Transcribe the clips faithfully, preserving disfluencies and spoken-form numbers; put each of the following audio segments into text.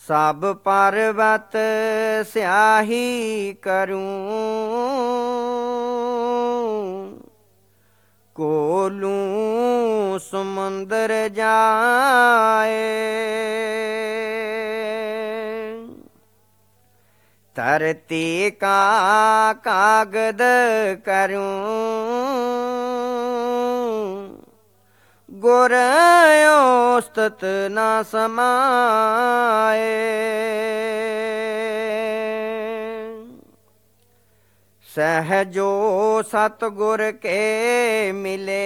ਸਭ ਪਰਬਤ ਸਿਆਹੀ ਕਰੂੰ, ਕੋਲੂ ਸਮੁੰਦਰ ਜਾਏ। ਧਰਤੀ ਕਾ ਕਾਗਦ ਕਰੂੰ, ਗੁਰ ਉਸਤਤ ਨਾ ਸਮਾਏ। ਸਹਿਜੋ ਸਤਿਗੁਰ ਕੇ ਮਿਲੇ,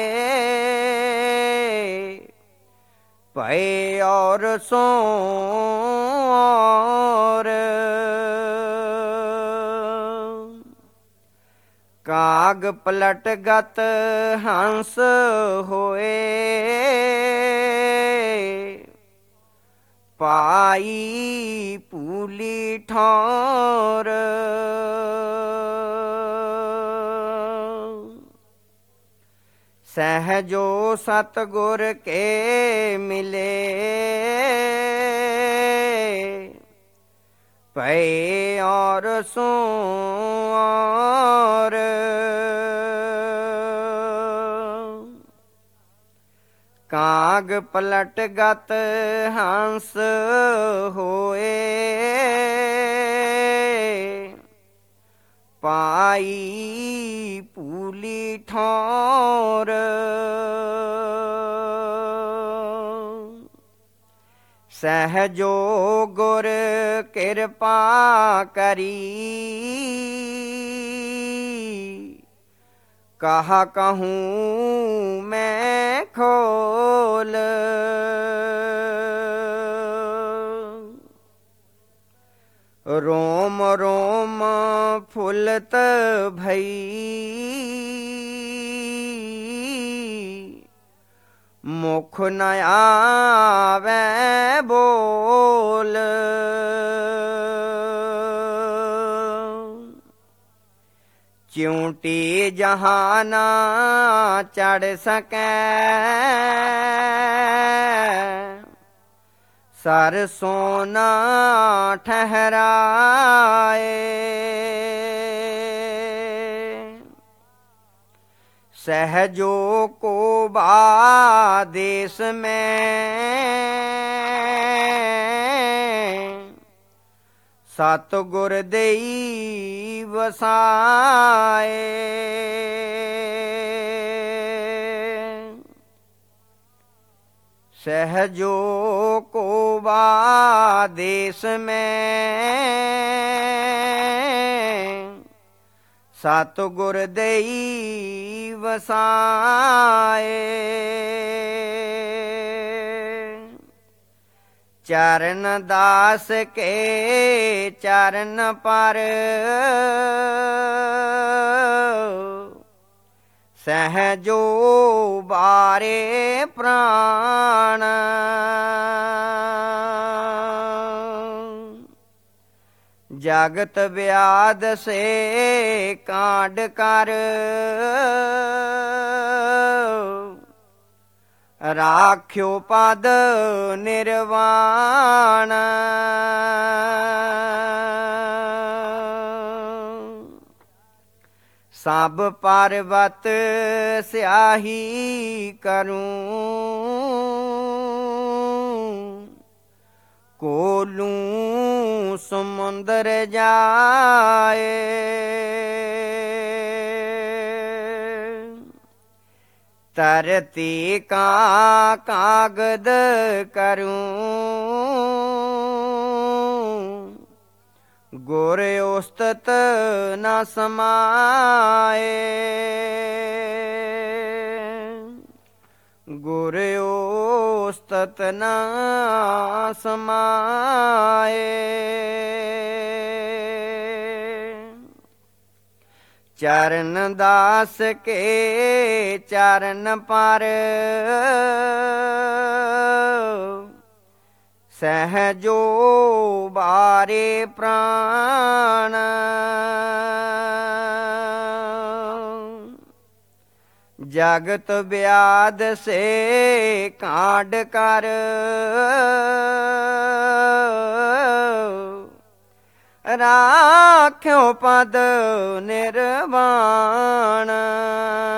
ਭਏ ਔਰ ਸੋ ਔਰ। ਕਾਗ ਪਲਟ ਗਤ ਹੰਸ ਹੋਏ, ਪਾਈ ਪੂਲੀ ਠੌਰ। ਸਹਿਜੋ ਸਤਿਗੁਰ ਕੇ ਮਿਲੇ, ਭਏ ਔਰ ਸੋ ਔਰ। ਕਾਗ ਪਲਟ ਗਤ ਹੰਸ ਹੋਏ, ਪਾਈ ਪੂਲੀ ਠੌਰ। ਸਹਿਜੋ ਗੁਰ ਕਿਰਪਾ ਕਰੀ, ਕਹਾ ਕਹੂੰ ਮੈਂ ਖੋਲ। ਰੋਮ ਰੋਮ ਫੁੱਲਤ ਭਈ, ਮੁਖ ਨ ਆਵੈ ਬੋਲ। ਚਿਉਂਟੀ ਜਹਾਨਾ ਚੜ ਸਕੈ, ਸਰਸੋਂ ਨਾ ਠਹਿਰਾਏ। ਸਹਿਜੋ ਕੋ ਬਾਦੇਸ ਮੈਂ, ਸਤਿਗੁਰ ਦੇਈ ਵਸਾਏ। ਸਹਿਜੋ ਕੋ ਬਾਦੇਸ ਮੈਂ, ਸਤਿਗੁਰ ਦੇਈ ਵਸਾਏ। ਚਰਨ ਦਾਸ ਕੇ ਚਰਨ ਪਰ, ਸਹਿਜੋ ਬਾਰੇ ਪ੍ਰਾਣ। ਜਗਤ ਵਿਆਦ ਸੇ ਕਾਂਡ ਕਰ, ਰਾਖਿਓ ਪਦ ਨਿਰਵਾਣ। ਸਭ ਪਰਬਤ ਸਿਆਹੀ ਕਰੂੰ, ਕੋਲੂ ਸਮੁੰਦਰ ਜਾਏ। ਧਰਤੀ ਕਾ ਕਾਗਦ ਕਰੂੰ, ਗੁਰ ਉਸਤਤ ਨਾ ਸਮਾਏ। ਗੁਰ ਉਸਤਤ ਨਾ ਸਮਾਏ। ਚਰਨ ਦਾਸ ਕੇ ਚਰਨ ਪਰ, ਸਹਿਜੋ ਬਾਰੇ ਪ੍ਰਾਣ। ਜਗਤ ਵਿਆਦ ਸੇ ਕਾਂਡ ਕਰ, ਰਾਖਿਓ ਪਦ ਨਿਰਵਾਣ।